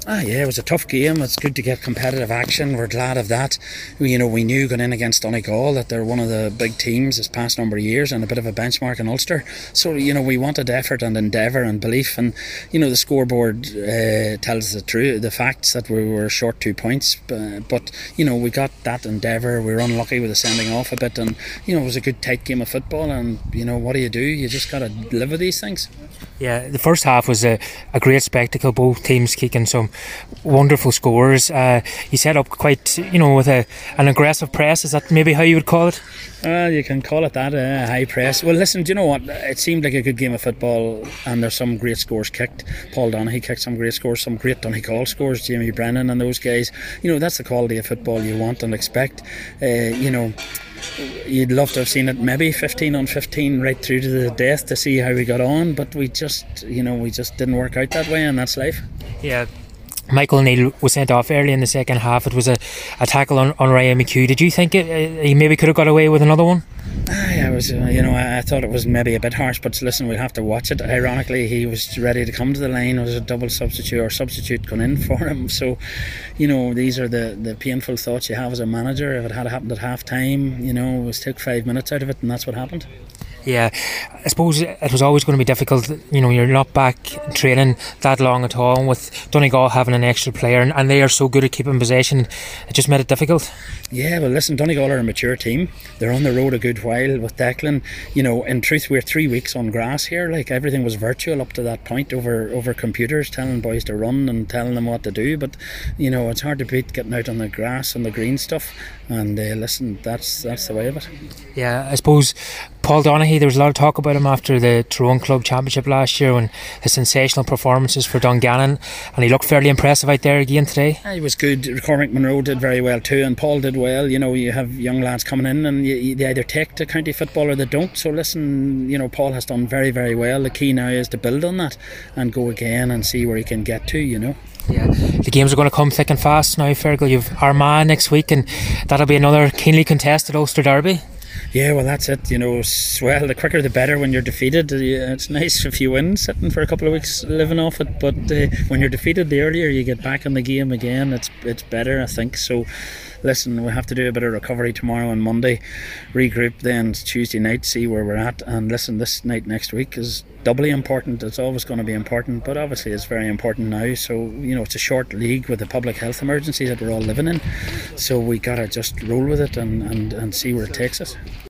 Yeah, it was a tough game. It's good to get competitive action. We're glad of that. We knew going in against Donegal that they're one of the big teams this past number of years and a bit of a benchmark in Ulster. So, we wanted effort and endeavour and belief. And, the scoreboard tells the facts that we were short 2 points. But we got that endeavour. We were unlucky with the sending off a bit. And, it was a good tight game of football. And, what do? You just got to live with these things. Yeah, the first half was a great spectacle, both teams kicking some wonderful scores. You set up quite, with an aggressive press. Is that maybe how you would call it? You can call it that, high press. Well, listen, do you know what? It seemed like a good game of football, and there's some great scores kicked. Paul Donaghy kicked some great scores, some great Donegal scores, Jamie Brennan and those guys. That's the quality of football you want and expect. You'd love to have seen it maybe 15 on 15 right through to the death to see how we got on, but we just didn't work out that way, and that's life. Yeah. Michael O'Neill was sent off early in the second half. It was a tackle on Ryan McHugh. Did you think he maybe could have got away with another one? I thought it was maybe a bit harsh, but listen, we'll have to watch it. Ironically, he was ready to come to the line. It was a double substitute going in for him. So, these are the painful thoughts you have as a manager. If it had happened at half time, it took 5 minutes out of it, and that's what happened. Yeah, I suppose it was always going to be difficult. You're not back training that long at all, with Donegal having an extra player, and they are so good at keeping possession. It just made it difficult. Yeah, well, listen, Donegal are a mature team. They're on the road a good while with Declan. In truth, we're 3 weeks on grass here. Like, everything was virtual up to that point over computers, telling boys to run and telling them what to do. But it's hard to beat getting out on the grass and the green stuff. And listen, that's the way of it. Yeah, I suppose Paul Donaghy, there was a lot of talk about him after the Tyrone Club Championship last year, when his sensational performances for Dungannon, and he looked fairly impressive out there again today. He was good. Cormac Monroe did very well too, and Paul did well. You have young lads coming in, and they either take to county football or they don't. So listen, Paul has done very, very well. The key now is to build on that and go again and see where he can get to. Yeah, the games are going to come thick and fast now, Fergal. You've Armagh next week, and that'll be another keenly contested Ulster derby. Yeah, well, that's it. Well, the quicker the better when you're defeated. It's nice if you win, sitting for a couple of weeks living off it, but when you're defeated, the earlier you get back in the game again, it's better, I think. So listen, we have to do a bit of recovery tomorrow and Monday, regroup then Tuesday night, see where we're at, and listen, this night next week is doubly important. It's always going to be important, but obviously it's very important now. So it's a short league with the public health emergency that we're all living in, so we gotta just roll with it and see where it takes us.